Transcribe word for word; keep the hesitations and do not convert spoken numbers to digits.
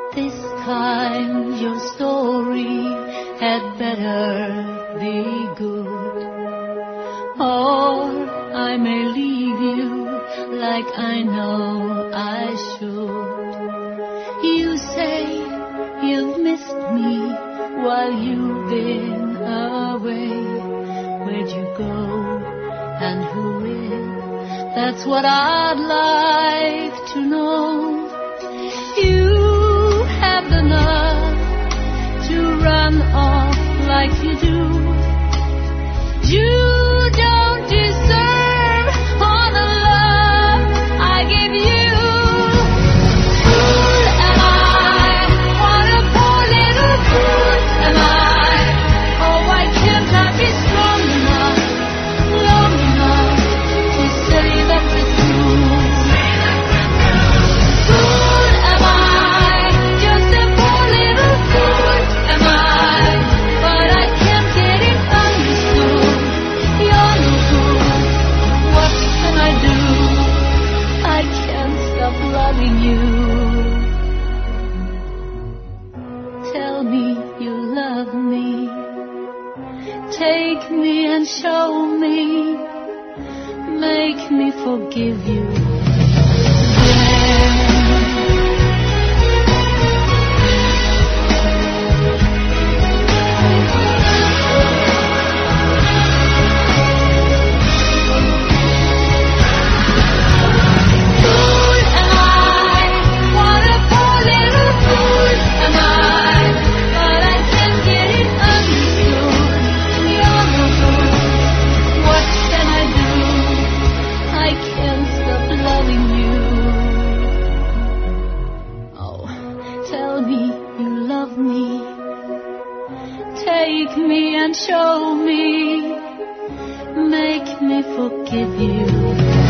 This time your story had better be good, or I may leave you like I know I should. You say you've missed me while you've been away. Where'd you go and who is? That's what I'd like to know. You have the nerve to run off like you do. You don't deserve all the love I give you. Fool am I, what a poor little fool am I. Oh, why can't I be strong enough, long enough to say that we're through? Fool am I, just a poor little fool am I. But I can't get it understood. You're no good. What can I do? I can't stop loving you. Tell me you love me. Take me and show me. Make me forgive you. Fool am I, what a poor little fool am I. But I can't get it understood. You're no good. What can I do? I can't stop loving you. Oh, tell me you love me. Take me and show me. Make me forgive you.